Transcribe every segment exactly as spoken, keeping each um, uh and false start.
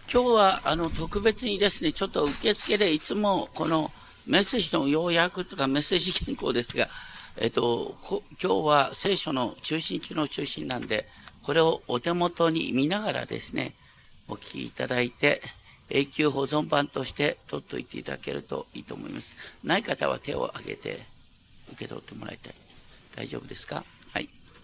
今日はあの特別にですね、ちょっと受付でいつもこのメッセージの要約とかメッセージ原稿ですが、えっと、今日は聖書の中心中の中心なんで、これをお手元に見ながらですね、お聞きいただいて、永久保存版として取っておいていただけるといいと思います。ない方は手を挙げて受け取ってもらいたい。大丈夫ですか？はい。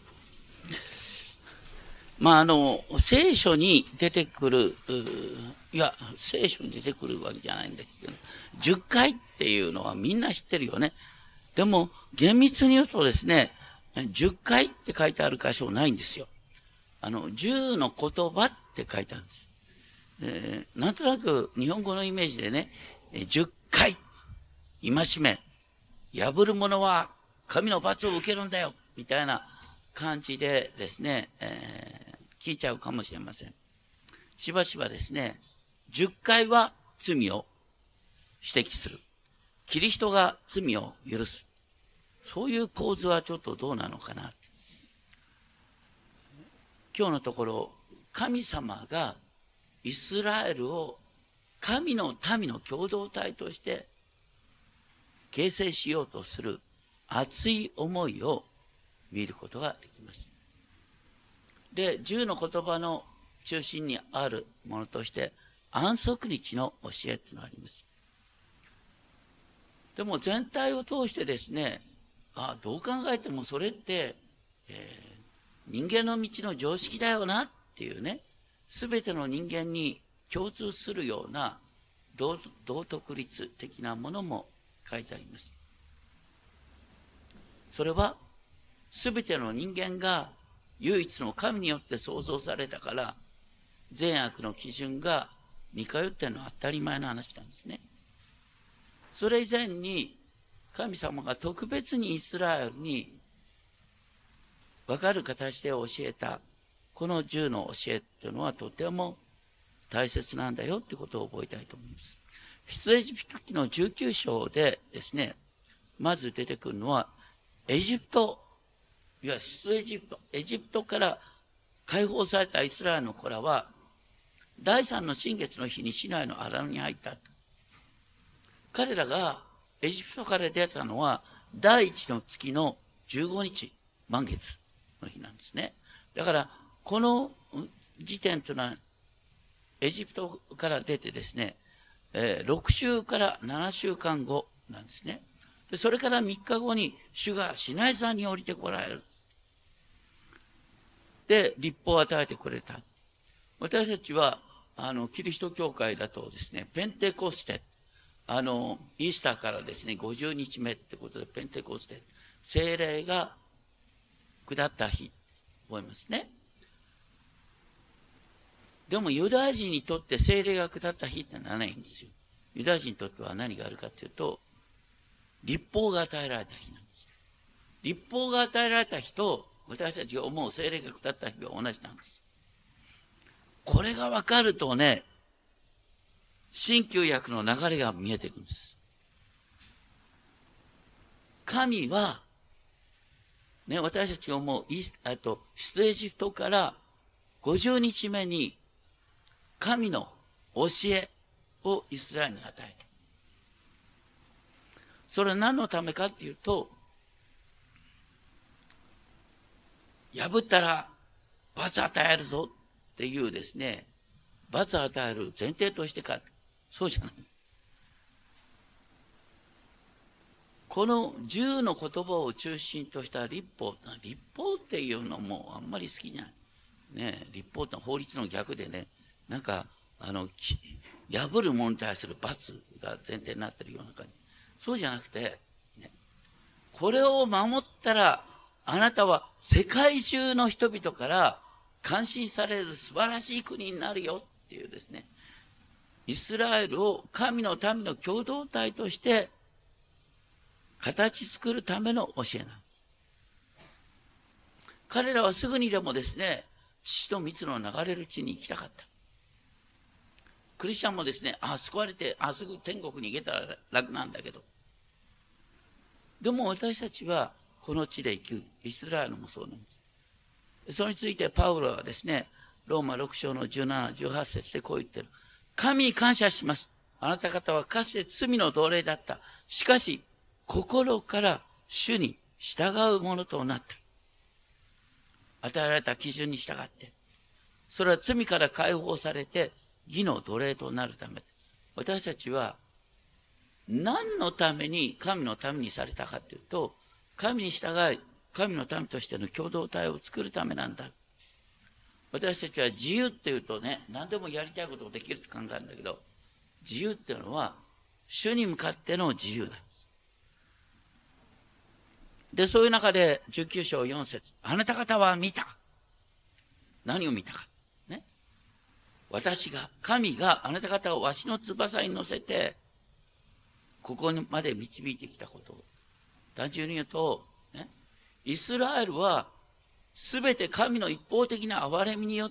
まあ、あの、聖書に出てくる、いや、聖書に出てくるわけじゃないんですけど、じゅっかいっていうのはみんな知ってるよね。でも、厳密に言うとですね、じゅっかいって書いてある箇所ないんですよ。あの、じゅうの言葉って書いてあるんです。えー、なんとなく日本語のイメージでね、じゅっかい、戒め、破る者は神の罰を受けるんだよ、みたいな感じでですね、えー、聞いちゃうかもしれません。しばしばですね、じゅっかいは罪を指摘する。キリストが罪を許す。そういう構図はちょっとどうなのかな。今日のところ、神様がイスラエルを神の民の共同体として形成しようとする熱い思いを見ることができます。で、十の言葉の中心にあるものとして安息日の教えというのがあります。でも全体を通してですね、あ、どう考えてもそれって、えー、人間の道の常識だよなっていうね、すべての人間に共通するような道徳律的なものも書いてあります。それはすべての人間が唯一の神によって創造されたから、善悪の基準が似通っているのは当たり前の話なんですね。それ以前に神様が特別にイスラエルに分かる形で教えたこの十の教えというのはとても大切なんだよということを覚えたいと思います。出エジプト記のじゅうきゅう章でですね、まず出てくるのはエジプト、いや出エジプト、エジプトから解放されたイスラエルの子らは第三の新月の日に市内の荒野に入った。彼らがエジプトから出たのは第一の月のじゅうごにち満月の日なんですね。だからこの時点というのはエジプトから出てですね、えー、ろくしゅうからななしゅうかんごなんですね。でそれからみっかごに主がシナイ山に降りてこられる。で律法を与えてくれた。私たちはあのキリスト教会だとですね、ペンテコステ、あのイースターからですねごじゅうにちめってことでペンテコステ、聖霊が下った日覚えますね。でもユダヤ人にとって聖霊が下った日ってのはないんですよ。ユダヤ人にとっては何があるかというと、律法が与えられた日なんです。律法が与えられた日と私たちが思う聖霊が下った日は同じなんです。これが分かるとね、新旧約の流れが見えてくるんです。神は、ね、私たちが思うと出エジプトからごじゅうにちめに神の教えをイスラエルに与えた。それは何のためかっていうと、破ったら罰与えるぞっていうですね、罰与える前提としてか、そうじゃない。この十の言葉を中心とした律法、律法っていうのもあんまり好きじゃない。ね、律法って法律の逆でね、なんかあの破る者に対する罰が前提になってるような感じ。そうじゃなくて、ね、これを守ったらあなたは世界中の人々から感心される素晴らしい国になるよっていうですね、イスラエルを神の民の共同体として形作るための教えなんです。彼らはすぐにでもですね、血と蜜の流れる地に行きたかった。クリスチャンもですね、あ、救われて、あ、すぐ天国に行けたら楽なんだけど。でも私たちはこの地で生きる。イスラエルもそうなんです。それについてパウロはですね、ローマろく章のじゅうなな、じゅうはち節でこう言ってる。 神に感謝します。あなた方はかつて罪の奴隷だった。しかし、心から主に従うものとなった。与えられた基準に従って。それは罪から解放されて、義の奴隷となるため。私たちは、何のために神のためにされたかというと、神に従い、神の民としての共同体を作るためなんだ。私たちは自由っていうとね、何でもやりたいことができると考えるんだけど、自由っていうのは、主に向かっての自由なんです。で、そういう中でじゅうきゅう章よん節、あなた方は見た。何を見たか。ね。私が、神があなた方をわしの翼に乗せて、ここまで導いてきたことを。単純に言うと、ね、イスラエルは、すべて神の一方的な憐れみによって、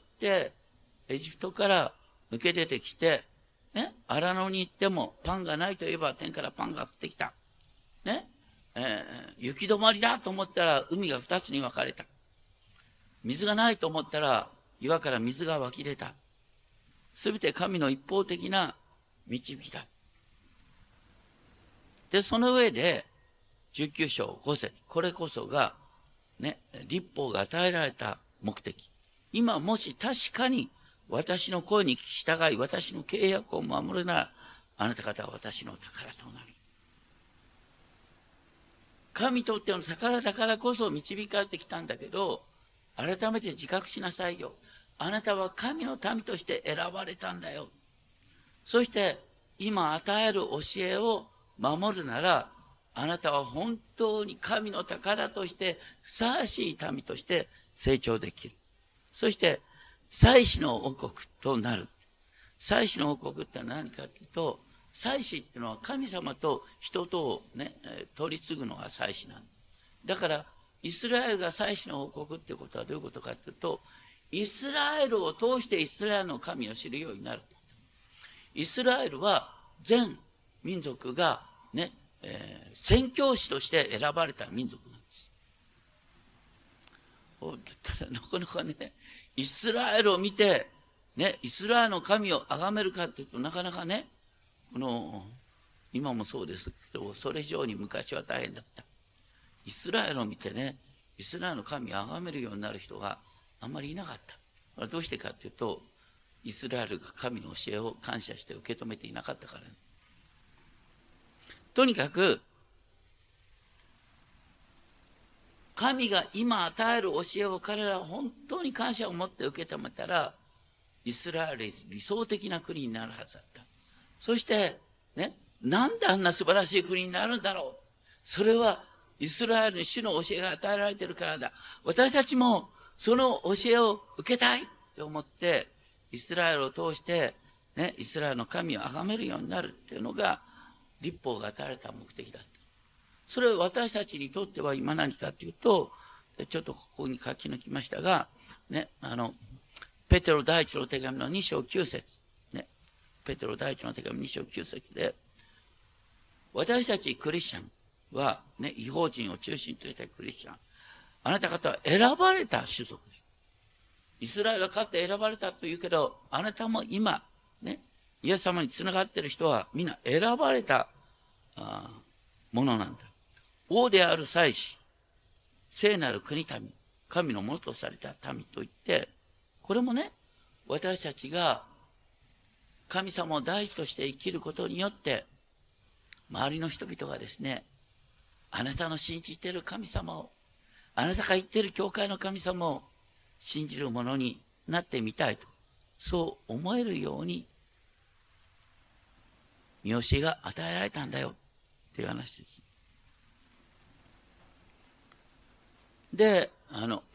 エジプトから抜け出てきて、ね、荒野に行ってもパンがないといえば天からパンが降ってきた。ね、えー、雪止まりだと思ったら海が二つに分かれた。水がないと思ったら岩から水が湧き出た。すべて神の一方的な導きだ。で、その上で、じゅうきゅう章ご節、これこそが、ね、律法が与えられた目的。今もし確かに私の声に聞き従い、私の契約を守るなら、あなた方は私の宝となる。神にとっての宝だからこそ導かれてきたんだけど、改めて自覚しなさいよ。あなたは神の民として選ばれたんだよ。そして、今与える教えを守るなら、あなたは本当に神の宝としてふさわしい民として成長できる。そして、祭司の王国となる。祭司の王国って何かというと、祭司っていうのは神様と人とをね、取り継ぐのが祭司なんです。だから、イスラエルが祭司の王国っていうことはどういうことかというと、イスラエルを通してイスラエルの神を知るようになる。イスラエルは全民族がね、えー、宣教師として選ばれた民族なんです。だなかなかね、イスラエルを見て、ね、イスラエルの神を崇めるかというとなかなかね、この今もそうですけど、それ以上に昔は大変だった。イスラエルを見てね、イスラエルの神を崇めるようになる人があんまりいなかった。どうしてかというと、イスラエルが神の教えを感謝して受け止めていなかったからね。とにかく、神が今与える教えを彼らは本当に感謝を持って受け止めたら、イスラエル理想的な国になるはずだった。そして、ね、なんであんな素晴らしい国になるんだろう。それはイスラエルに主の教えが与えられているからだ。私たちもその教えを受けたいと思って、イスラエルを通して、ね、イスラエルの神を崇めるようになるっていうのが、律法が与えられた目的だった。それを私たちにとっては今何かというと、ちょっとここに書き抜きましたが、ね、あの、ペテロ第一の手紙のに章きゅう節、ね、ペテロ第一の手紙に章きゅう節で、私たちクリスチャンは、ね、異邦人を中心としたクリスチャン、あなた方は選ばれた種族で、イスラエルが勝って選ばれたというけど、あなたも今、ね、イエス様につながっている人はみんな選ばれたあものなんだ。王である祭司、聖なる国民、神のものとされた民といって、これもね、私たちが神様を第一として生きることによって、周りの人々がですね、あなたの信じている神様を、あなたが言っている教会の神様を信じるものになってみたいと、そう思えるように、見教えが与えられたんだよっていう話です。で、あの、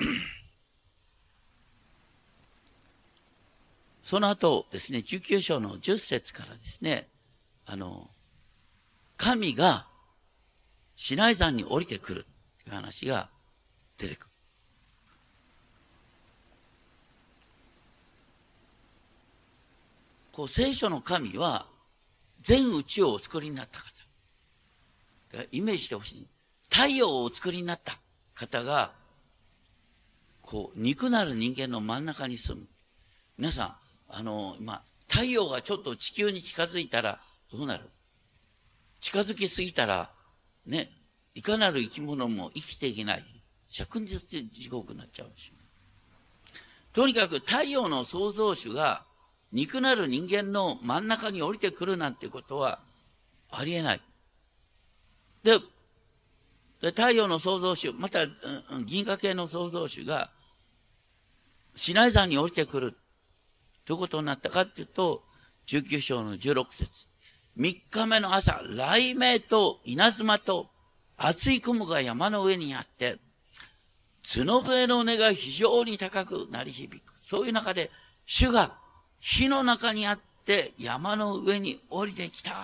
その後ですね、じゅうきゅう章のじゅっ節からですね、あの、神がシナイ山に降りてくるっていう話が出てくる。こう、聖書の神は全宇宙をお作りになった方。イメージしてほしい。太陽をお作りになった方が、こう、肉なる人間の真ん中に住む。皆さん、あの、今、 太陽がちょっと地球に近づいたらどうなる？近づきすぎたら、ね、いかなる生き物も生きていけない。灼熱地獄になっちゃうでしょ。とにかく太陽の創造主が肉なる人間の真ん中に降りてくるなんてことはありえない。で、で太陽の創造主、また銀河系の創造主がシナイ山に降りてくるということになったかというと、じゅうきゅう章のじゅうろく節。みっかめの朝、雷鳴と稲妻と厚い雲が山の上にあって、角笛の音が非常に高く鳴り響く。そういう中で、主が火の中にあって山の上に降りてきた。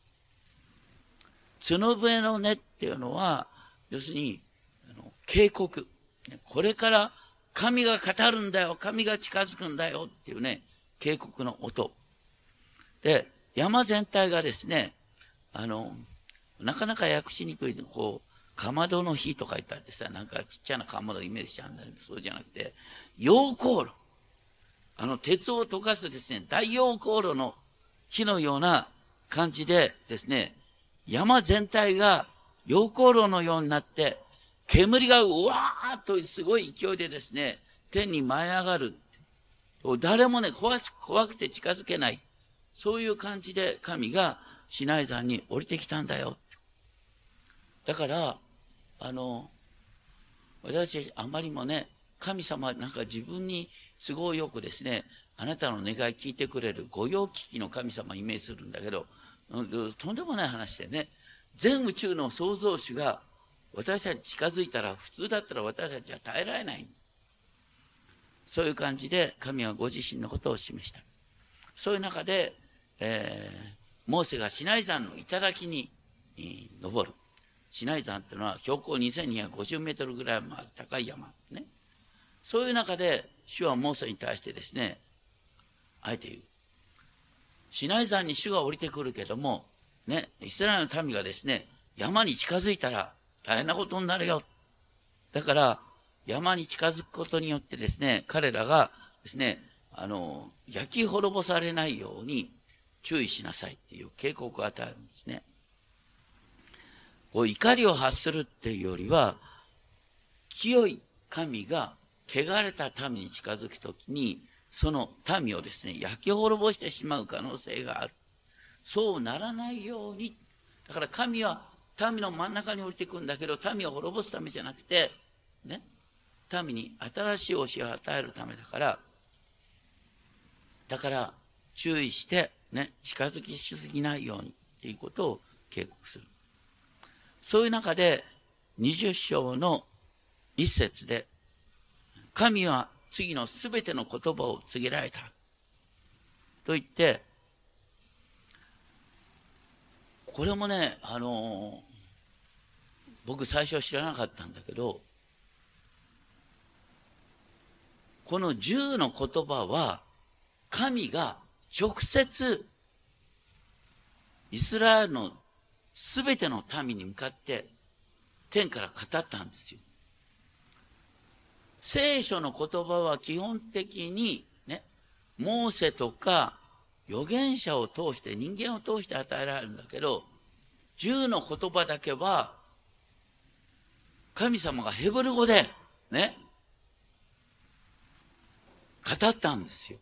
角笛の音っていうのは、要するに、あの警告。これから神が語るんだよ、神が近づくんだよっていうね、警告の音。で、山全体がですね、あの、なかなか訳しにくい、こう、かまどの火とか言ったってさ、なんかちっちゃなかまどをイメージしちゃうんだけど、そうじゃなくて、溶鉱炉。あの、鉄を溶かすですね、大溶鉱炉の火のような感じでですね、山全体が溶鉱炉のようになって、煙がうわーっとすごい勢いでですね、天に舞い上がる。誰もね、怖くて近づけない。そういう感じで神がシナイ山に降りてきたんだよ。だから、あの、私あまりもね、神様なんか自分に都合よくですね、あなたの願い聞いてくれる御用聞きの神様をイメージするんだけど、とんでもない話でね、全宇宙の創造主が私たち近づいたら、普通だったら私たちは耐えられないんです。そういう感じで神はご自身のことを示した。そういう中で、えー、モーセがシナイ山の頂に、えー、登る。シナイ山っていうのは標高にせんにひゃくごじゅうメートルぐらいまで高い山ね。そういう中で主はモーセに対してですね、あえて言う。シナイ山に主が降りてくるけども、ね、イスラエルの民がですね、山に近づいたら大変なことになるよ。だから山に近づくことによってですね、彼らがですね、あの、焼き滅ぼされないように注意しなさいっていう警告を与えるんですね。こう怒りを発するっていうよりは、清い神が汚れた民に近づくときに、その民をですね、焼き滅ぼしてしまう可能性がある。そうならないように。だから神は民の真ん中に降りてくるんだけど、民を滅ぼすためじゃなくて、ね、民に新しい教えを与えるためだから、だから注意して、ね、近づきしすぎないようにっていうことを警告する。そういう中でにじゅう章の一節で、神は次のすべての言葉を告げられたと言って、これもね、あの僕最初知らなかったんだけど、この十の言葉は神が直接イスラエルのすべての民に向かって天から語ったんですよ。聖書の言葉は基本的にね、モーセとか預言者を通して人間を通して与えられるんだけど、十の言葉だけは神様がヘブル語でね、語ったんですよ。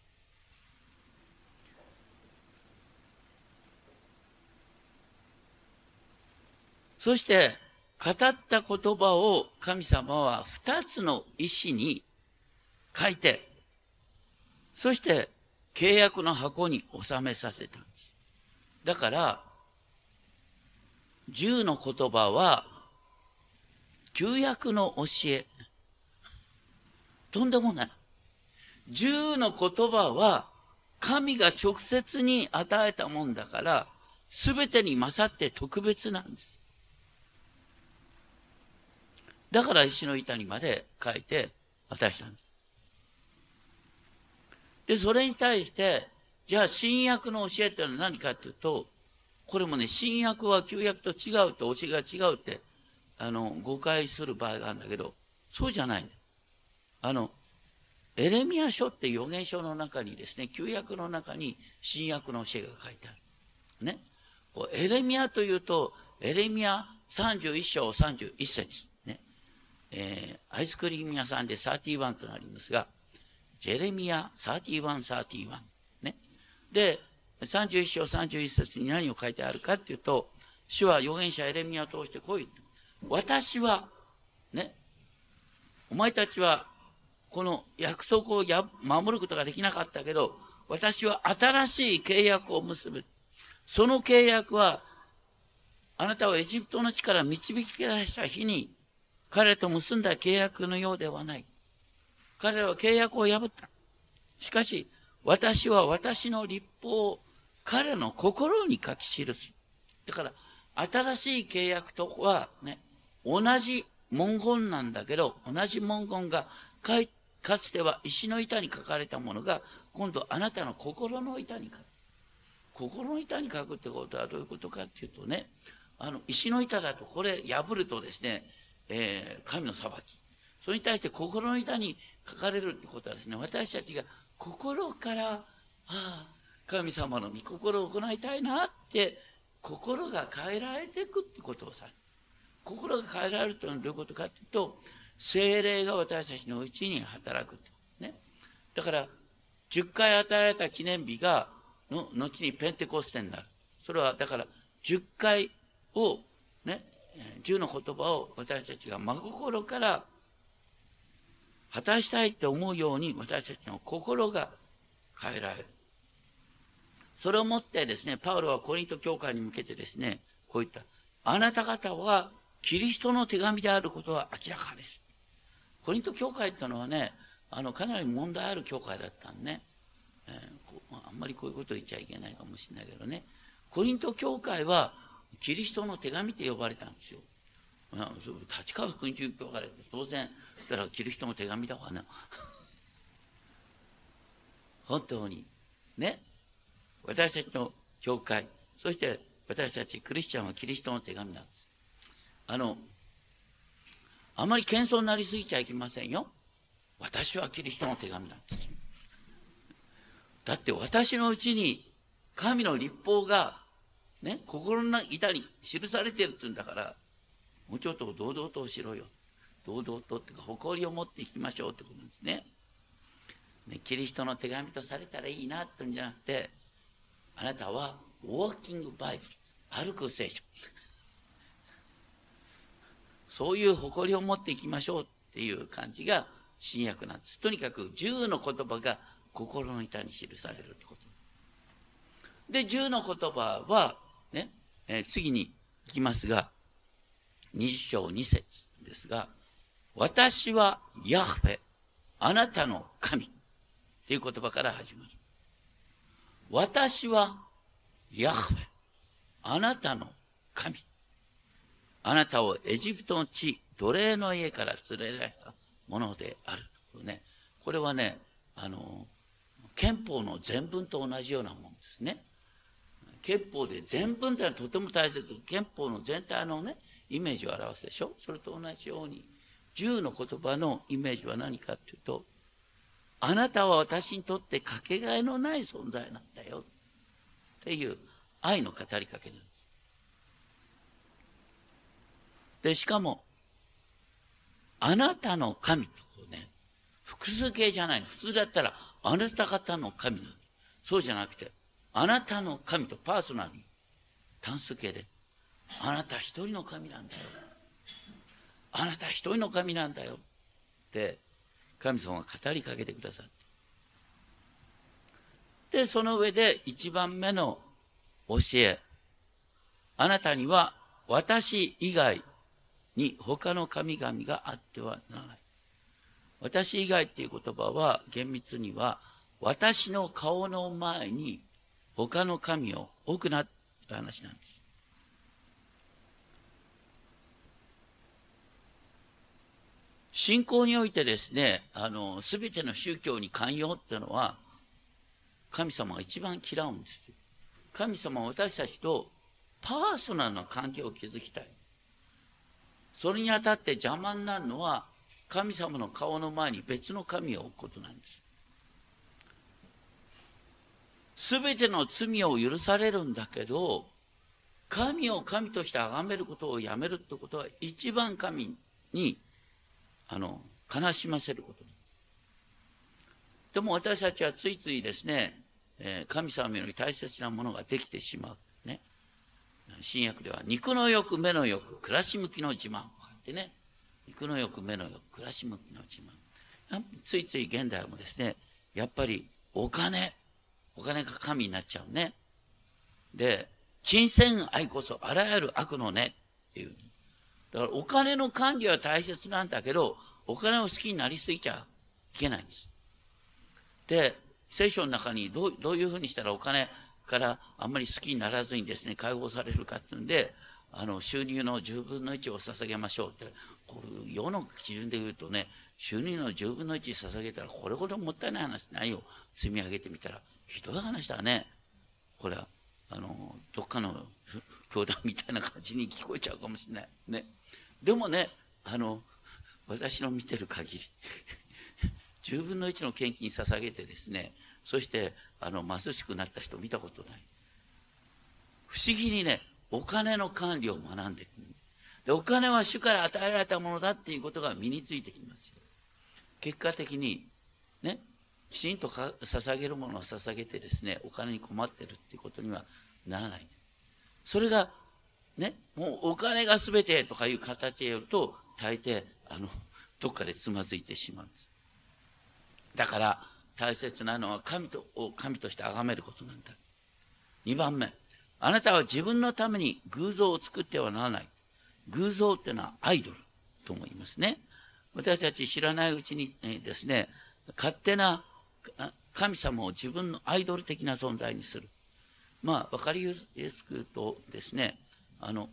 そして語った言葉を神様は二つの石に書いて、そして契約の箱に収めさせたんです。だから十の言葉は旧約の教え、とんでもない。十の言葉は神が直接に与えたもんだから、すべてに勝って特別なんです。だから石の板にまで書いて渡したんです。で、それに対して、じゃあ新約の教えってのは何かというと、これもね、新約は旧約と違うと教えが違うって、あの、誤解する場合があるんだけど、そうじゃないんだ。あの、 エレミヤ書って預言書の中にですね、旧約の中に新約の教えが書いてある。ね。こうエレミヤというと、エレミヤさんじゅういっ章さんじゅういっ節。ね。えー、アイスクリーム屋さんでさんじゅういちとなりますが、ジェレミヤさんじゅういち、さんじゅういち。ね。で、さんじゅういっ章さんじゅういっ節に何を書いてあるかっていうと、主は預言者エレミヤを通してこう言った。私は、ね、お前たちはこの約束をや守ることができなかったけど、私は新しい契約を結ぶ。その契約は、あなたをエジプトの地から導き出した日に、彼と結んだ契約のようではない。彼らは契約を破った。しかし、私は私の律法を彼の心に書き記す。だから、新しい契約とはね、同じ文言なんだけど、同じ文言がかいかつては石の板に書かれたものが、今度あなたの心の板に書く。心の板に書くってことはどういうことかっていうとね、あの石の板だとこれ破るとですね、えー、神の裁き。それに対して心の板に書かれるってことはですね、私たちが心から、ああ、神様の御心を行いたいなって、心が変えられていくってことをさ、心が変えられるというのはどういうことかというと、聖霊が私たちのうちに働くってことね。だから、じゅっかい与えられた記念日がの後にペンテコステになる。それはだからじゅっかいをね、じゅうの言葉を私たちが真心から果たしたいと思うように私たちの心が変えられる。それをもってですね、パウロはコリント教会に向けてですね、こう言った。あなた方はキリストの手紙であることは明らかです。コリント教会っていうのはね、あのかなり問題ある教会だったんね。えーこうあんまりこういうこと言っちゃいけないかもしれないけどね。コリント教会はキリストの手紙って呼ばれたんですよ。立川福音宗教会って当然、だからキリストの手紙だわな。本当に。ね。私たちの教会、そして私たちクリスチャンはキリストの手紙なんです。あの、あまり謙遜になりすぎちゃいけませんよ。私はキリストの手紙なんです。だって私のうちに神の律法がね、心の板に記されてるって言うんだから、もうちょっと堂々としろよ。堂々とっていうか誇りを持っていきましょうってことなんですね。ね、キリストの手紙とされたらいいなって言うんじゃなくて、あなたはウォーキングバイブル、歩く聖書。そういう誇りを持っていきましょうっていう感じが新約なんです。とにかくじゅうの言葉が心の板に記されるってこと。で、じゅうの言葉は、ね、えー、次に行きますが、にじゅう章に節ですが、私はヤフェ、あなたの神っていう言葉から始まる。私はヤフェ、あなたの神。あなたをエジプトの地、奴隷の家から連れ出したものであるとね。これはね、あの、憲法の全文と同じようなものですね。憲法で全文というのはとても大切。憲法の全体のね、イメージを表すでしょ。それと同じように、じゅうの言葉のイメージは何かというと、あなたは私にとってかけがえのない存在なんだよっていう愛の語りかけなんです。で、しかも、あなたの神とこうね、複数形じゃないの。普通だったら、あなた方の神なんです。そうじゃなくて、あなたの神とパーソナルに単数形で、あなた一人の神なんだよ。あなた一人の神なんだよって神様が語りかけてくださって。で、その上で一番目の教え。あなたには私以外に他の神々があってはならない。私以外っていう言葉は厳密には私の顔の前に他の神を置くなって話なんです。信仰においてですね、あの、すべての宗教に寛容っていうのは、神様が一番嫌うんですよ。神様は私たちとパーソナルな関係を築きたい。それにあたって邪魔になるのは、 神様の顔の前に別の神を置くことなんです。すべての罪を許されるんだけど、神を神として崇めることをやめるってことは一番神にあの悲しませることでも私たちはついついですね、えー、神様より大切なものができてしまう。ね、新約では肉の欲、目の欲、暮らし向きの自慢とかってね、肉の欲、目の欲、暮らし向きの自慢。ついつい現代もですね、やっぱりお金、お金が神になっちゃうね。で、金銭愛こそあらゆる悪のねっていう。だからお金の管理は大切なんだけど、お金を好きになりすぎちゃいけないんです。で、聖書の中にどう、どういうふうにしたらお金からあんまり好きにならずにですね、解放されるかっていうんで、あの収入のじゅうぶんのいちを捧げましょうって、こう世の基準で言うとね、収入のじゅうぶんのいち捧げたらこれほどもったいない話ないよ。積み上げてみたらひどい話だね。これはあのどっかの教団みたいな感じに聞こえちゃうかもしれないね。でもね、あの私の見てる限りじゅうぶんのいちの献金捧げてですね、そしてあの貧しくなった人見たことない。不思議にね、お金の管理を学んでいく。で、お金は主から与えられたものだっていうことが身についてきますよ。結果的にね、きちんとか捧げるものを捧げてですね、お金に困ってるっていうことにはならない。それがね、もうお金が全てとかいう形でやると、大抵あのどっかでつまずいてしまうんです。だから大切なのは神とを神として崇めることなんだ。にばんめ、あなたは自分のために偶像を作ってはならない。偶像っていうのはアイドルとも言いますね。私たち知らないうちにですね、勝手な神様を自分のアイドル的な存在にする。まあ分かりやすく言うとですね、あの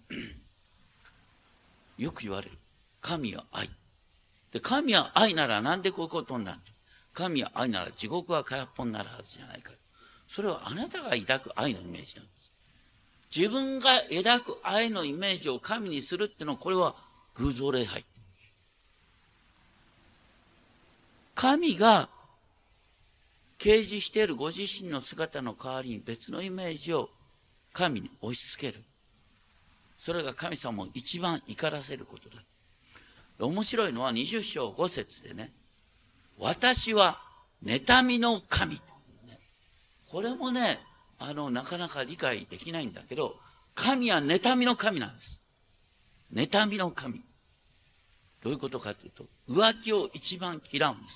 よく言われる。神は愛。で、神は愛ならなんでこういうことになるの？神は愛なら地獄は空っぽになるはずじゃないか。それはあなたが抱く愛のイメージなんです。自分が抱く愛のイメージを神にするっていうのは、これは偶像礼拝。神が掲示しているご自身の姿の代わりに別のイメージを神に押し付ける。それが神様を一番怒らせることだ。面白いのはにじゅう章ご節でね、私は妬みの神。これもね、あのなかなか理解できないんだけど、神は妬みの神なんです。妬みの神。どういうことかというと、浮気を一番嫌うんです。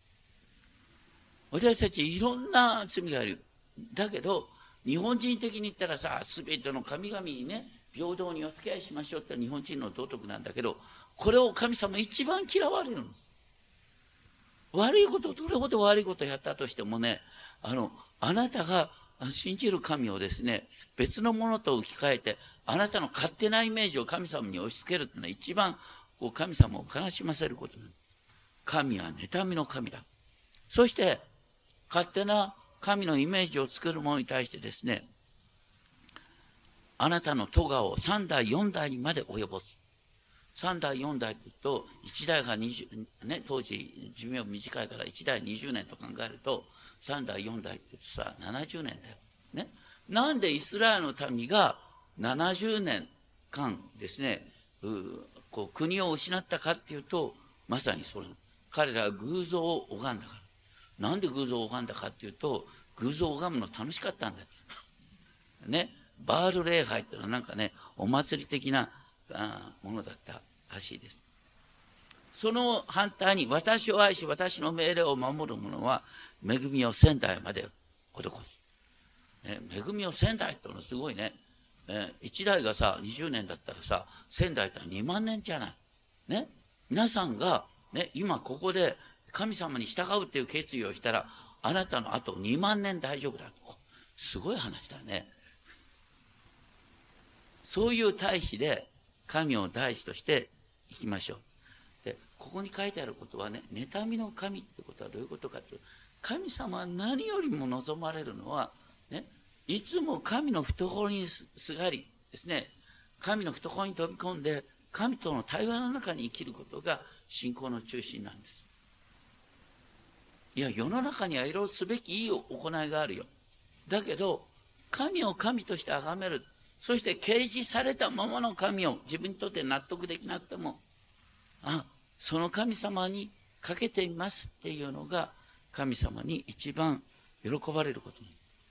私たちいろんな罪がある。だけど日本人的に言ったらさ、すべての神々にね、平等にお付き合いしましょうって日本人の道徳なんだけど、これを神様一番嫌われるんです。悪いこと、どれほど悪いことをやったとしてもね、あのあなたが信じる神をですね、別のものと置き換えて、あなたの勝手なイメージを神様に押し付けるっていうのは一番こう神様を悲しませることなんです。神は妬みの神だ。そして勝手な神のイメージを作る者に対してですね、あなたの咎をさん代よん代にまで及ぼす。さん代よん代というと、いち代がにじゅう、ね、当時寿命短いからいち代にじゅうねんと考えると、さん代よん代って言うとさ、ななじゅうねんだよ。ね。なんでイスラエルの民がななじゅうねんかんですね、こう国を失ったかっていうと、まさにそれ。彼らは偶像を拝んだから。なんで偶像を拝んだかっていうと、偶像を拝むの楽しかったんだよ。ね。バール礼拝っていうのはなんかね、お祭り的なものだったらしいです。その反対に、私を愛し私の命令を守る者は恵みを千代まで施す。ね、恵みを千代ってのはすごいね。ね、いち代がさにじゅうねんだったらさ、千代ってにまん年じゃない。ね、皆さんが、ね、今ここで神様に従うっていう決意をしたら、あなたのあとにまん年大丈夫だと。すごい話だね。そういう対比で神を第一としていきましょう。で、ここに書いてあることはね、妬みの神ってことはどういうことかというと、神様は何よりも望まれるのは、ね、いつも神の懐にすがりですね、神の懐に飛び込んで神との対話の中に生きることが信仰の中心なんです。いや、世の中にはいろいろすべきいい行いがあるよ。だけど、神を神として崇める。そして掲示されたままの神を自分にとって納得できなくても、あ、その神様にかけていますっていうのが神様に一番喜ばれることに。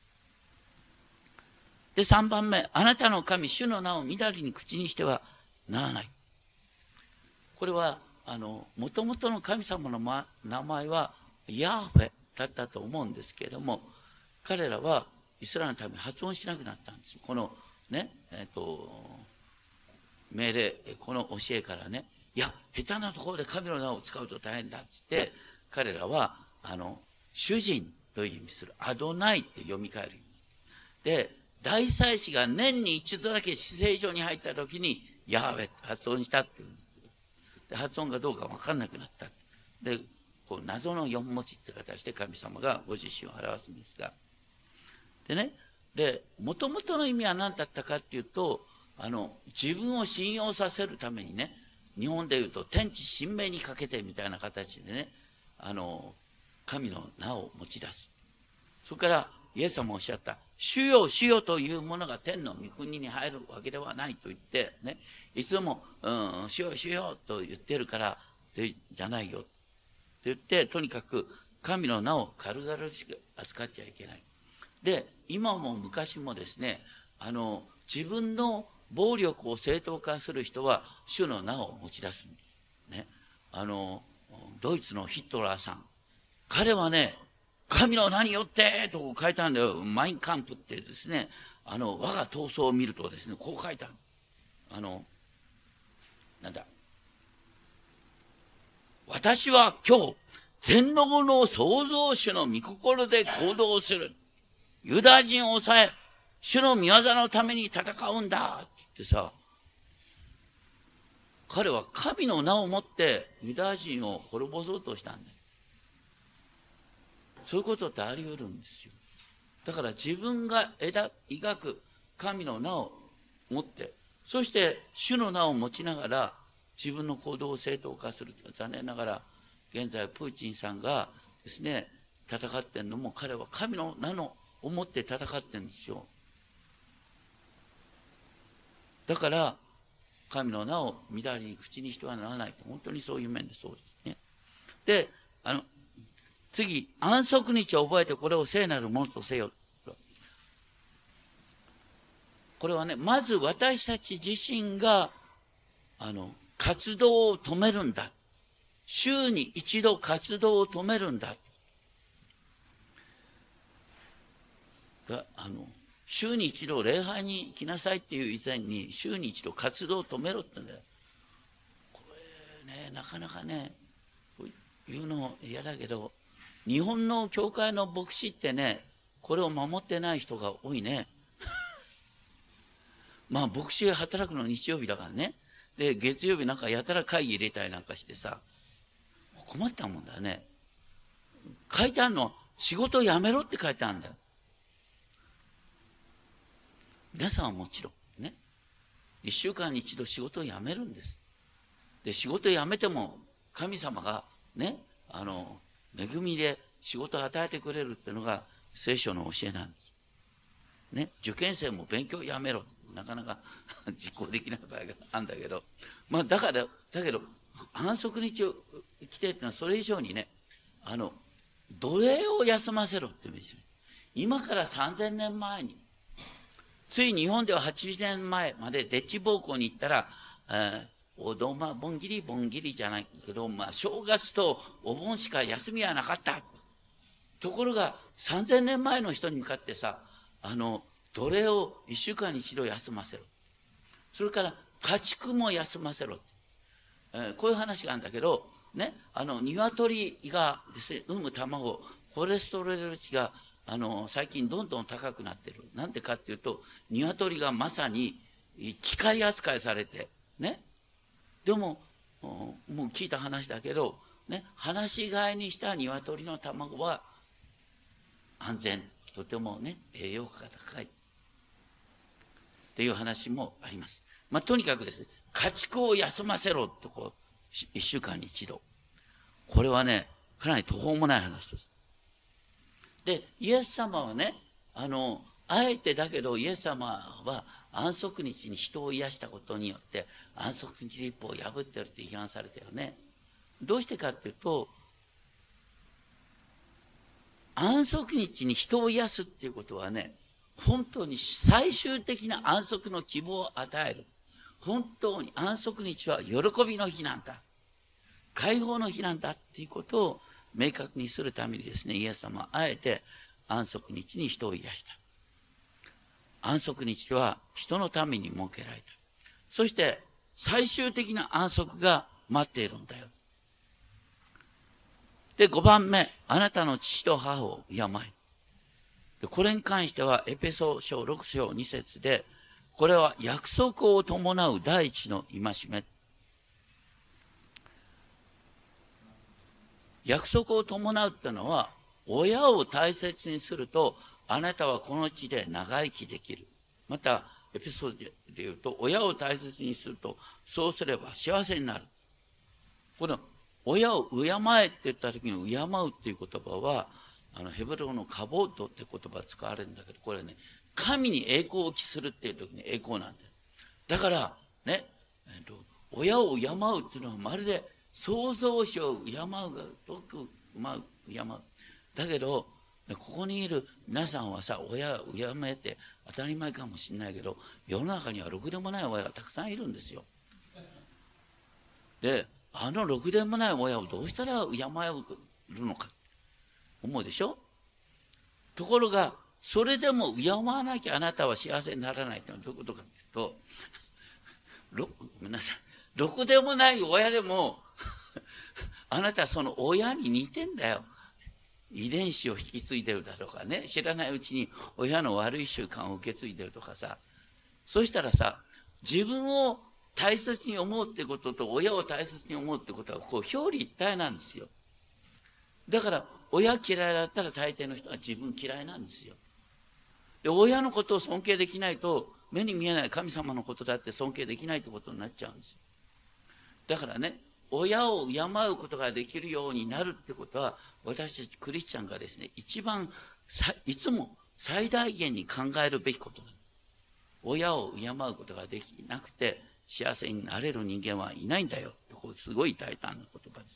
で、さんばんめ、あなたの神、主の名をみだりに口にしてはならない。これは、あの、もともとの神様の、ま、名前はヤーフェだったと思うんですけれども、彼らはイスラエルのために発音しなくなったんです。このね、えっと、命令、この教えからね、いや、下手なところで神の名を使うと大変だっつって、彼らは、あの、主人という意味する、アドナイって読み替える。で、大祭司が年に一度だけ至聖所に入った時に、ヤーウェって発音したっていうんです。で、発音がどうか分かんなくなった。で、こう謎の四文字って形で神様がご自身を表すんですが。でね、で、もともとの意味は何だったかっていうと、あの、自分を信用させるためにね、日本でいうと天地神明にかけてみたいな形でね、あの、神の名を持ち出す。それからイエス様もおっしゃった、主よ主よというものが天の御国に入るわけではないと言って、ね、いつも、うん、主よ主よと言ってるからじゃないよって言って、とにかく神の名を軽々しく扱っちゃいけない。で、今も昔もですね、あの、自分の暴力を正当化する人は主の名を持ち出すんです。ね。あの、ドイツのヒットラーさん。彼はね、神の名によってと書いたんだよ。マインカンプってですね、あの、我が闘争を見るとですね、こう書いた。あの、なんだ。私は今日、全能の創造主の御心で行動する。ユダヤ人を抑え、主の御業のために戦うんだって言ってさ、彼は神の名をもってユダヤ人を滅ぼそうとしたんだよ。そういうことってあり得るんですよ。だから自分が描く神の名を持って、そして主の名を持ちながら自分の行動を正当化する。残念ながら現在プーチンさんがですね、戦ってるのも彼は神の名のを持って戦ってるんですよ。だから神の名を乱れに口にしてはならないと、本当にそういう面でそうですね。で、あの次、安息日を覚えてこれを聖なるものとせよ。これはね、まず私たち自身があの活動を止めるんだ。週に一度活動を止めるんだ。あの週に一度礼拝に来なさいっていう以前に週に一度活動を止めろってんだよ。これね、なかなかね、言うの嫌だけど、日本の教会の牧師ってね、これを守ってない人が多いね。まあ牧師が働くの日曜日だからね。で、月曜日なんかやたら会議入れたりなんかしてさ、困ったもんだね。書いてあるの、仕事を辞めろって書いてあるんだよ。皆さんはもちろんね、一週間に一度仕事を辞めるんです。で、仕事を辞めても神様がね、あの、恵みで仕事を与えてくれるっていうのが聖書の教えなんです。ね、受験生も勉強をやめろ。なかなか実行できない場合があるんだけど、まあだから、だけど、安息日を来てっていうのはそれ以上にね、あの、奴隷を休ませろって意味です。今からさんぜんねんまえに、つい日本でははちじゅうねんまえまでデッチ奉公に行ったら、えーおどまぼんぎりぼんぎりじゃないけど、まあ、正月とお盆しか休みはなかった。ところがさんぜんねんまえの人に向かってさ、あの奴隷をいっしゅうかんに一度休ませろ。それから家畜も休ませろ。えー、こういう話があるんだけど、ね、あの鶏がですね、産む卵、コレステロール値があの最近どんどん高くなってる。なんでかっていうと、鶏がまさに機械扱いされてね。でももう聞いた話だけど、ね、放し飼いにした鶏の卵は安全、とてもね栄養価が高いっていう話もあります。まあ、とにかくですね、 家畜を休ませろってこう、一週間に一度。これはね、かなり途方もない話です。で、イエス様はね、あの、あえてだけどイエス様は安息日に人を癒したことによって安息日立法を破ってるって批判されたよね。どうしてかっていうと、安息日に人を癒すっていうことはね、本当に最終的な安息の希望を与える。本当に安息日は喜びの日なんだ。解放の日なんだっていうことを明確にするためにですね、イエス様はあえて安息日に人を癒した。安息日は人のために設けられた。そして最終的な安息が待っているんだよ。で、ごばんめ、あなたの父と母を敬え。で、これに関してはエペソ書ろく章に節で、これは約束を伴う第一の戒め。約束を伴うってのは、親を大切にすると、あなたはこの地で長生きできる。また、エピソードで言うと、親を大切にすると、そうすれば幸せになる。この親を敬えって言った時に敬うっていう言葉は、あのヘブル語のカボートって言葉が使われるんだけど、これね、神に栄光を期するっていう時に栄光なんだよ。だから、ね、えっと、親を敬うっていうのはまるで創造主を敬うが遠く敬う。だけど、ここにいる皆さんはさ、親を敬えて当たり前かもしれないけど、世の中にはろくでもない親がたくさんいるんですよ。で、あのろくでもない親をどうしたら敬えるのか思うでしょ。ところが、それでも敬わなきゃあなたは幸せにならないってのはどういうことかっていうと、ろごめんなさい、ろくでもない親でもあなたはその親に似てんだよ。遺伝子を引き継いでるだとかね、知らないうちに親の悪い習慣を受け継いでるとかさ、そしたらさ、自分を大切に思うってことと親を大切に思うってことはこう表裏一体なんですよ。だから親嫌いだったら大抵の人は自分嫌いなんですよ。で、親のことを尊敬できないと目に見えない神様のことだって尊敬できないってことになっちゃうんですよ。だからね、親を敬うことができるようになるってことは、私たちクリスチャンがですね、一番いつも最大限に考えるべきことなんです。親を敬うことができなくて幸せになれる人間はいないんだよ。こうすごい大胆な言葉です。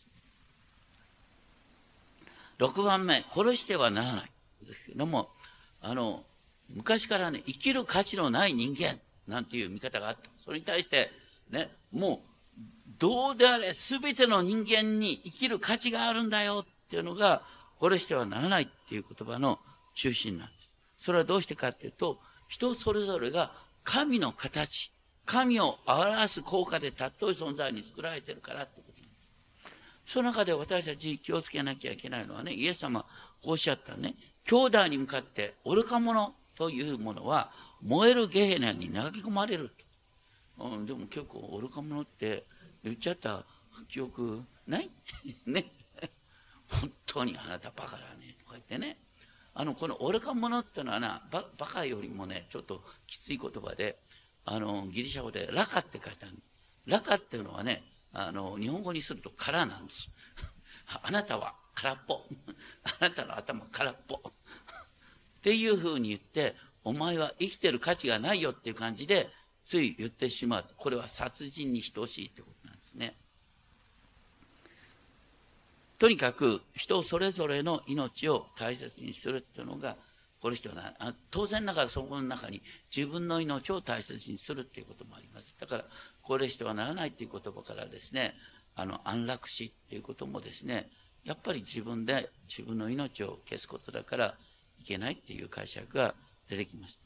ろくばんめ、殺してはならないですけども、あの昔からね、生きる価値のない人間なんていう見方があった。それに対してね、もうどうであれ全ての人間に生きる価値があるんだよっていうのが、殺してはならないっていう言葉の中心なんです。それはどうしてかっていうと、人それぞれが神の形、神を表す効果で尊い存在に作られてるからってことなんです。その中で私たち気をつけなきゃいけないのはね、イエス様こうおっしゃったね、兄弟に向かって愚か者というものは燃えるゲヘネに投げ込まれると。うん、でも結構愚か者って言っちゃった記憶ないね。本当にあなたバカだねとか言ってね。あのこの愚か者っていうのはな、ババカよりもねちょっときつい言葉で、あのギリシャ語でラカって書いてある。ラカっていうのはね、あの日本語にすると空なんです。あなたは空っぽ。あなたの頭空っぽ。っていうふうに言って、お前は生きてる価値がないよっていう感じでつい言ってしまう。これは殺人に等しいってことなんですね。とにかく人それぞれの命を大切にするっていうのが、これ人は当然ながらそこの中に自分の命を大切にするっていうこともあります。だからこれしてはならないっていう言葉からですね、あの安楽死っていうこともですね、やっぱり自分で自分の命を消すことだからいけないっていう解釈が出てきます。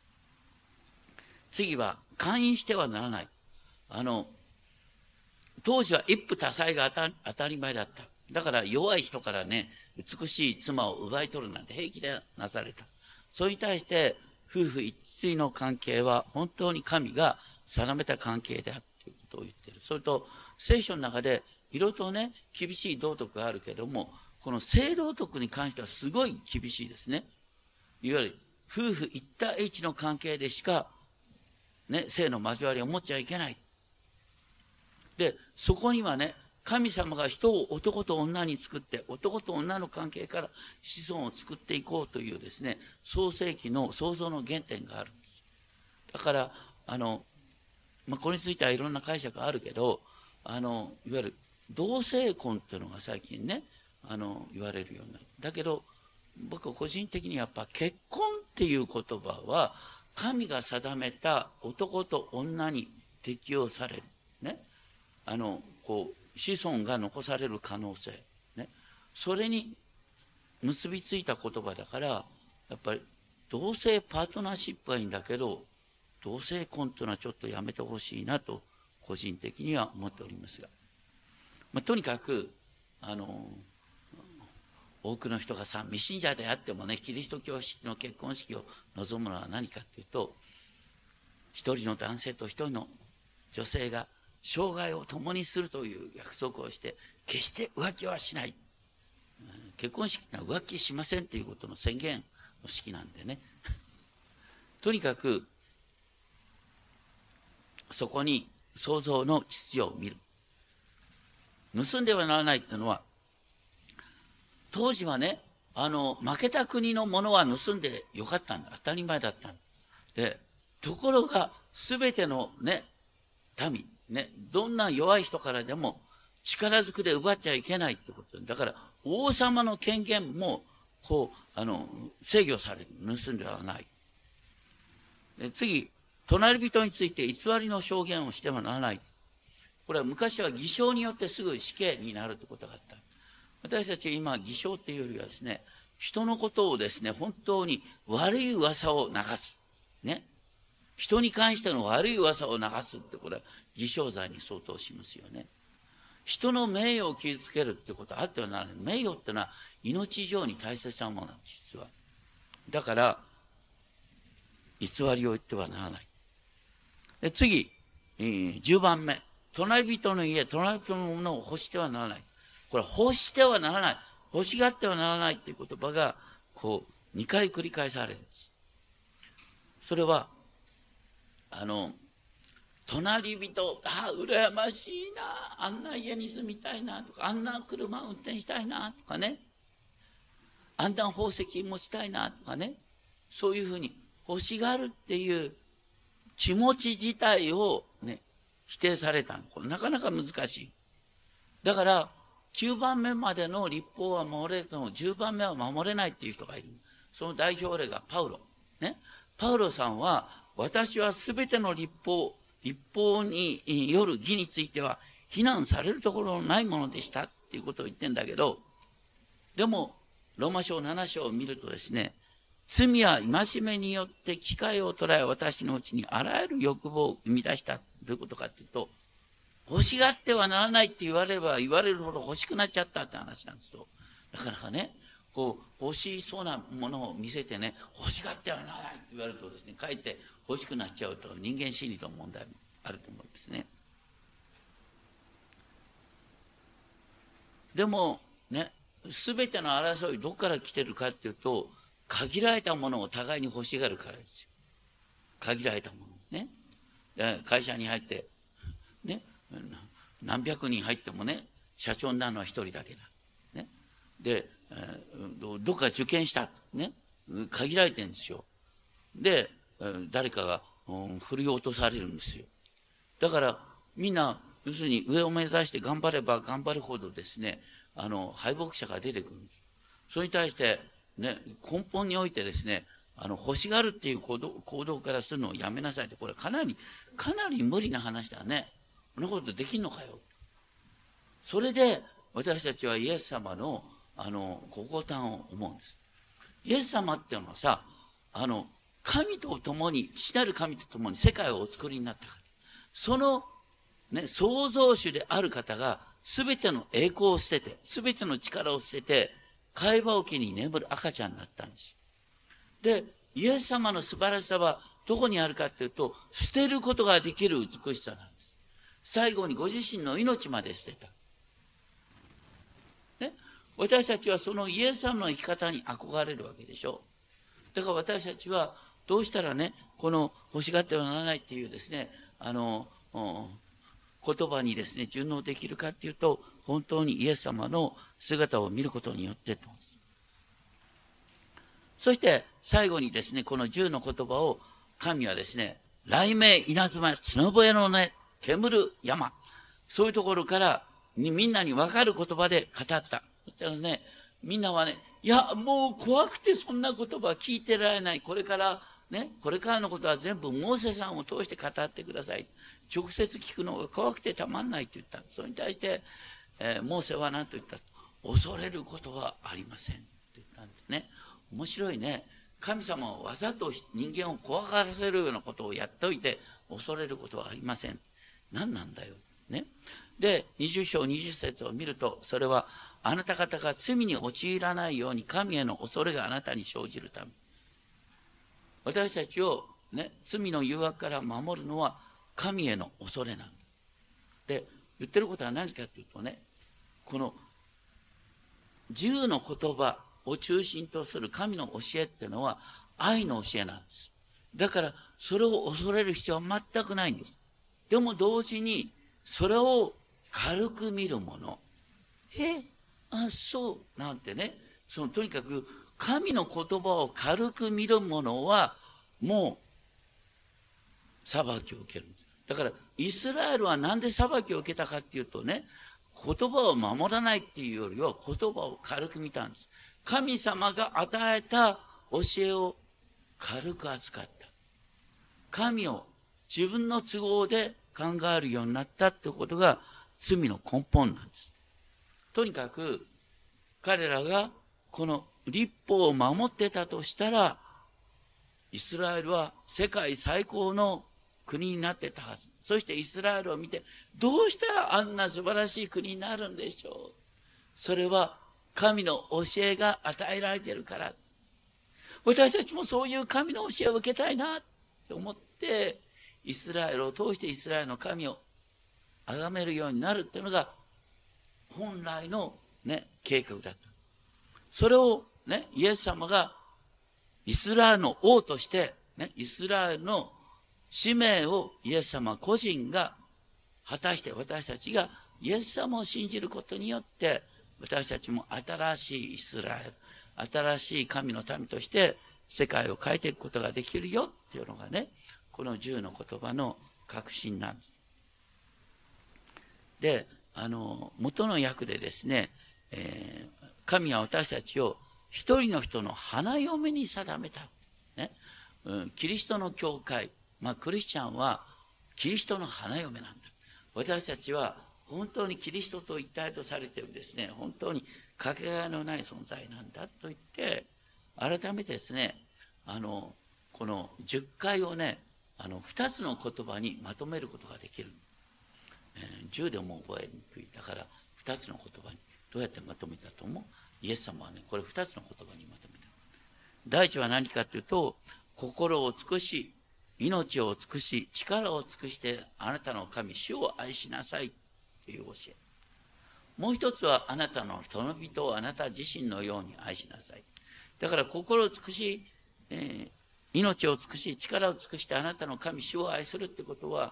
次は姦淫してはならない。あの当時は一夫多妻が当た、当たり前だった。だから弱い人からね、美しい妻を奪い取るなんて平気でなされた。それに対して夫婦一対の関係は本当に神が定めた関係であるということを言っている。それと聖書の中でいろいろとね、厳しい道徳があるけれども、この性道徳に関してはすごい厳しいですね。いわゆる夫婦一対一の関係でしか、ね、性の交わりを持っちゃいけない。 で、そこにはね、神様が人を男と女に作って、男と女の関係から子孫を作っていこうというですね、創世記の創造の原点があるんです。だから、あの、まあ、これについてはいろんな解釈があるけど、あの、いわゆる同性婚っていうのが最近ね、あの、言われるようになる。だけど、僕は個人的にやっぱ結婚っていう言葉は、神が定めた男と女に適用される。ね。あの、こう、子孫が残される可能性。ね。それに結びついた言葉だから、やっぱり同性パートナーシップはいいんだけど、同性婚というのはちょっとやめてほしいなと、個人的には思っておりますが。まあ、とにかく、あの、多くの人がさ、未信者であってもね、キリスト教式の結婚式を望むのは何かというと、一人の男性と一人の女性が生涯を共にするという約束をして、決して浮気はしない。結婚式は浮気しませんということの宣言の式なんでね。とにかく、そこに創造の秩序を見る。盗んではならないというのは、当時はね、あの、負けた国のものは盗んでよかったんだ。当たり前だったんだ。で、ところが、すべてのね、民、ね、どんな弱い人からでも力ずくで奪っちゃいけないってことだから、王様の権限も、こう、あの、制御される。盗んではない。で次、隣人について偽りの証言をしてはならない。これは昔は偽証によってすぐ死刑になるってことがあった。私たちは今、偽証っていうよりはですね、人のことをですね、本当に悪い噂を流す。ね。人に関しての悪い噂を流すって、これは偽証罪に相当しますよね。人の名誉を傷つけるってことはあってはならない。名誉ってのは命以上に大切なものなんです、実は。だから、偽りを言ってはならない。で次、えー、じゅうばんめ。隣人の家、隣人のものを欲してはならない。これ、欲してはならない。欲しがってはならないっていう言葉が、こう、にかい繰り返されるんです。それは、あの、隣人、ああ、羨ましいな、あんな家に住みたいなとか、あんな車運転したいなとかね、あんな宝石持ちたいなとかね、そういうふうに欲しがるっていう気持ち自体をね、否定されたの。これなかなか難しい。だから、きゅうばんめまでの立法は守れてもじゅうばんめは守れないっていう人がいる。その代表例がパウロ。ね。パウロさんは、私はすべての立法、立法による義については非難されるところのないものでしたっていうことを言ってんだけど、でも、ローマ書なな章を見るとですね、罪は戒めによって機会を捉え、私のうちにあらゆる欲望を生み出した。どういうことかっていうと、欲しがってはならないって言われれば言われるほど欲しくなっちゃったって話なんですよ。なかなかね、こう、欲しそうなものを見せてね、欲しがってはならないって言われるとですね、かえって欲しくなっちゃうと人間心理の問題もあると思うんですね。でも、ね、すべての争いどこから来てるかっていうと、限られたものを互いに欲しがるからですよ。限られたもの。ね。会社に入って、ね、何百人入ってもね、社長になるのは一人だけだ。ね。で、どっか受験した。ね。限られてるんですよ。で、誰かが振り落とされるんですよ。だから、みんな、要するに上を目指して頑張れば頑張るほどですね、あの、敗北者が出てくるんです。それに対して、ね、根本においてですね、あの、欲しがるっていう行動、行動からするのをやめなさいって、これかなり、かなり無理な話だね。こんなことできんのかよ。それで、私たちはイエス様の、あの、ご降誕を思うんです。イエス様っていうのはさ、あの、神と共に、父なる神と共に世界をお作りになったから。その、ね、創造主である方が、すべての栄光を捨てて、すべての力を捨てて、貝羽桶に眠る赤ちゃんになったんです。で、イエス様の素晴らしさはどこにあるかっていうと、捨てることができる美しさなんです。最後にご自身の命まで捨てた。ね、私たちはそのイエス様の生き方に憧れるわけでしょ。だから私たちはどうしたらね、この欲しがってはならないっていうですね、あの、こ言葉にですね、順応できるかっていうと、本当にイエス様の姿を見ることによってと。そして最後にですね、このじゅうの言葉を神はですね、雷鳴、稲妻、角笛の音、煙る山、そういうところからにみんなに分かる言葉で語った。そしたらね、みんなはね、いや、もう怖くてそんな言葉聞いてられない。これからね、これからのことは全部モーセさんを通して語ってください。直接聞くのが怖くてたまんないって言った。それに対して、えー、モーセは何と言った？恐れることはありませんって言ったんですね。面白いね。神様はわざと人間を怖がらせるようなことをやっておいて、恐れることはありません。何なんだよ。ね。で、にじゅう章にじゅう節を見ると、それはあなた方が罪に陥らないように神への恐れがあなたに生じるため。私たちを、ね、罪の誘惑から守るのは神への恐れなんだ。で、言ってることは何かというとね、このじゅうの言葉を中心とする神の教えっていうのは愛の教えなんです。だからそれを恐れる必要は全くないんです。でも同時にそれを軽く見るもの。え、あ、そうなんてね、そのとにかく神の言葉を軽く見るものはもう裁きを受けるんです。だからイスラエルは何で裁きを受けたかっていうとね、言葉を守らないっていうよりは言葉を軽く見たんです。神様が与えた教えを軽く扱った。神を自分の都合で考えるようになったってことが罪の根本なんです。とにかく彼らがこの律法を守ってたとしたら、イスラエルは世界最高の国になってたはず。そしてイスラエルを見て、どうしたらあんな素晴らしい国になるんでしょう。それは神の教えが与えられているから。私たちもそういう神の教えを受けたいなって思って、イスラエルを通してイスラエルの神を崇めるようになるっていうのが本来の、ね、計画だった。それを、ね、イエス様がイスラエルの王として、ね、イスラエルの使命をイエス様個人が果たして、私たちがイエス様を信じることによって私たちも新しいイスラエル、新しい神の民として世界を変えていくことができるよっていうのがね、このじゅうの言葉の核心なんです。で、あの元の訳でですね、えー、神は私たちを一人の人の花嫁に定めた、ね、うん、キリストの教会、まあ、クリスチャンはキリストの花嫁なんだ。私たちは本当にキリストと一体とされているですね、本当にかけがえのない存在なんだと言って、改めてですね、あのこのじゅっかいをね、あのふたつの言葉にまとめることができる。えー、じゅうでも覚えにくい。だからふたつの言葉にどうやってまとめたと思う？イエス様はね、これふたつの言葉にまとめた。第一は何かというと、心を尽くし、命を尽くし、力を尽くしてあなたの神、主を愛しなさいという教え。もう一つは、あなたの友人をあなた自身のように愛しなさい。だから心を尽くし、えー、命を尽くし、力を尽くしてあなたの神、主を愛するってことは、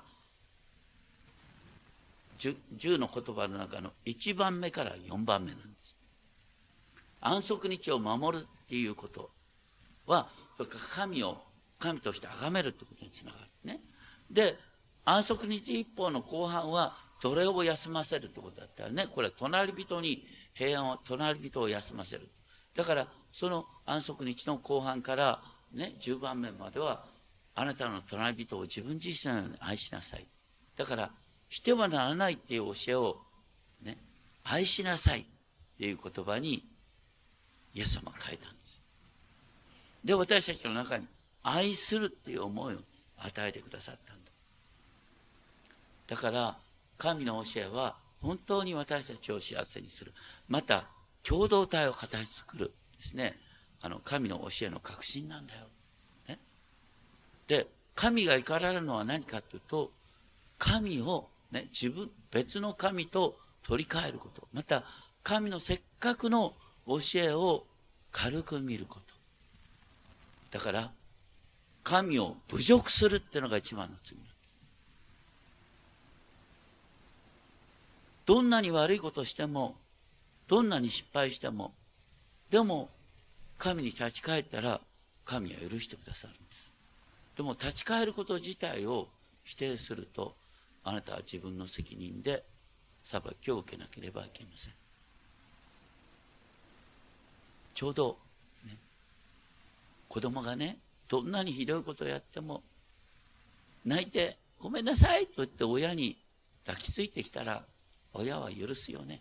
じゅうの言葉の中のいちばんめからよんばんめなんです。安息日を守るっていうことは、それから神を神として崇めるってことにつながるね。で、安息日一方の後半は奴隷を休ませるってことだったらね、これは隣人に平安を、隣人を休ませる。だからその安息日の後半からね、じゅうばんめまでは、あなたの隣人を自分自身のように愛しなさい。だからしてはならないっていう教えをね、愛しなさいっていう言葉にイエス様が変えたんです。で、私たちの中に愛するっていう思いを与えてくださったんだ。だから神の教えは本当に私たちを幸せにする。また共同体を形作るですね。あの神の教えの核心なんだよ。ね、で、神が怒られるのは何かというと、神を、ね、自分別の神と取り替えること。また神のせっかくの教えを軽く見ること。だから神を侮辱するっていうのが一番の罪なんです。 どんなに悪いことをしても、どんなに失敗しても、でも神に立ち返ったら神は許してくださるんです。でも立ち返ること自体を否定すると、あなたは自分の責任で裁きを受けなければいけません。ちょうど、ね、子供がね、どんなにひどいことをやっても泣いてごめんなさいと言って親に抱きついてきたら、親は許すよね。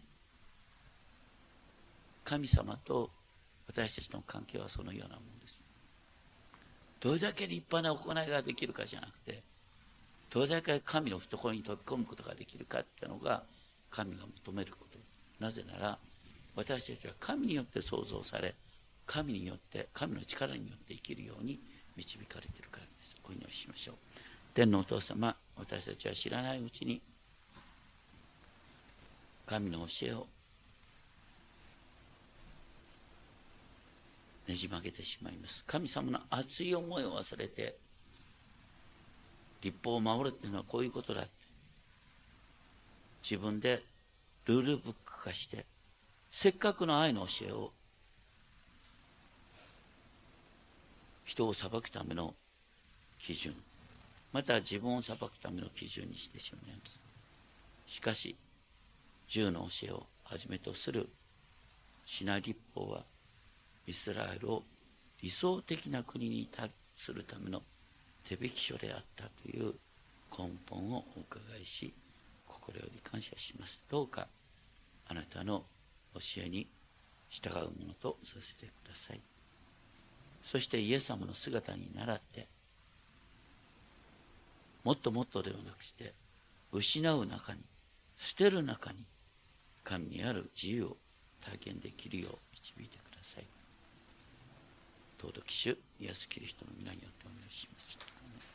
神様と私たちの関係はそのようなものです。どれだけ立派な行いができるかじゃなくて、どれだけ神の懐に飛び込むことができるかっていうのが神が求めることです。なぜなら私たちは神によって創造され、神によって神の力によって生きるように導かれているからです。お祈りしましょう。天のお父様、私たちは知らないうちに神の教えをねじ曲げてしまいます。神様の熱い思いを忘れて、立法を守るっていうのはこういうことだって自分でルールブック化して、せっかくの愛の教えを人を裁くための基準、また自分を裁くための基準にしてしまいます。しかし十の教えをはじめとするシナイ立法はイスラエルを理想的な国にするための手引き書であったという根本をお伺いし、心より感謝します。どうかあなたの教えに従うものとさせてください。そしてイエス様の姿に倣って、もっともっとではなくして、失う中に、捨てる中に神にある自由を体験できるよう導いてください。尊き主イエスキリストの皆によってお願いします。